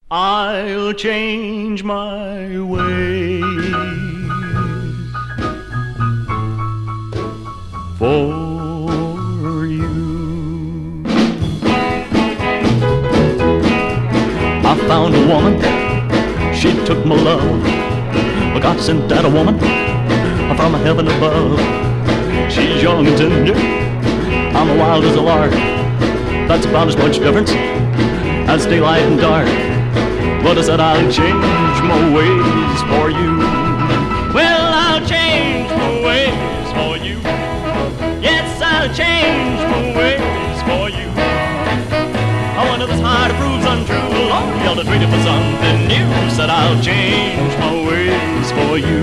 I'll change my ways for you. I found a woman, she took my love. But God sent that a woman from heaven above. She's young and tender, I'm as wild as a lark. That's about as much difference as daylight and dark. But I said I'll change my ways for you. Well, I'll change my ways for you. Yes, I'll change my ways for you. I wonder this heart proves untrue. Lord, y'all are waiting for something new. Said I'll change my ways for you.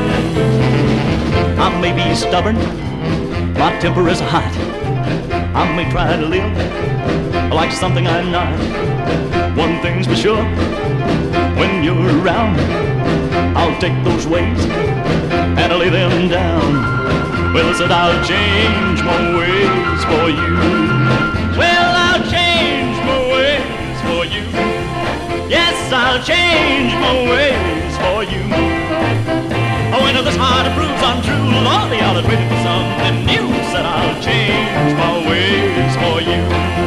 I may be stubborn, my temper is hot. I may try to live like something I'm not. One thing's for sure, when you're around, I'll take those ways and I'll lay them down. Well, I said I'll change my ways for you. Well, I'll change my ways for you. Yes, I'll change my ways for you. Oh, when this heart proves untrue, Lord, y'all are waiting for something new. Said I'll change my ways for you.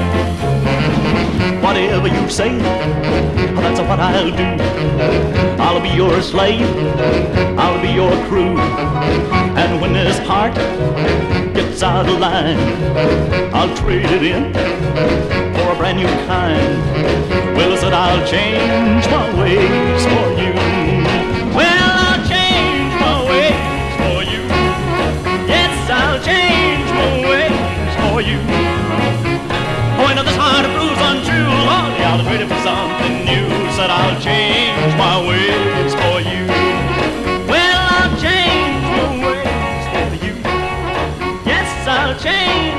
Whatever you say, that's what I'll do. I'll be your slave, I'll be your crew. And when this heart gets out of line, I'll trade it in for a brand new kind. Well, I said I'll change my ways for you. Well, I'll change my ways for you. Yes, I'll change my ways for you. When this heart proves untrue, Lord, y'all are waiting for something new. Said I'll change my ways for you. Well, I'll change my ways for you. Yes, I'll change